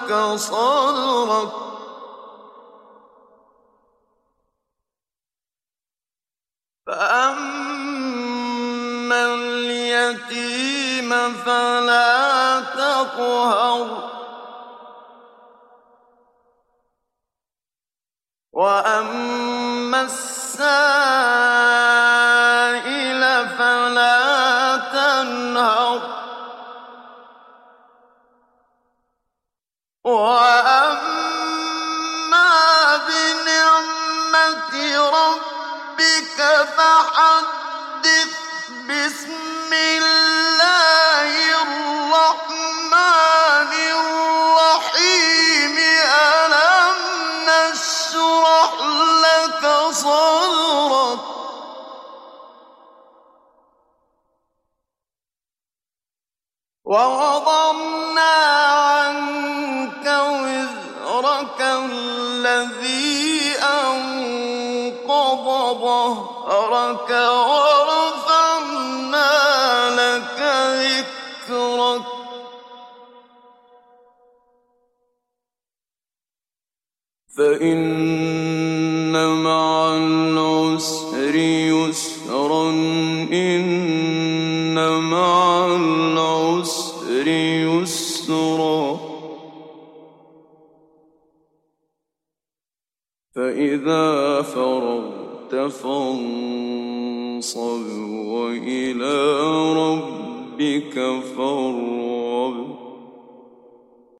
لك صدرك فأما اليتيم فلا تقهر وأما السائل فلا تنهر وأما بنعمة ربك فحدث بسم الله الرحمن الرحيم ألم نشرح لك صدرك ووضعنا عنك وزرك الذي أنقض ظهرك ورفعنا لك ذكرك فإن مع العسر يسرا إن مع العسر يسرا فإذا فرغت فانصب وإلى ربك فارغب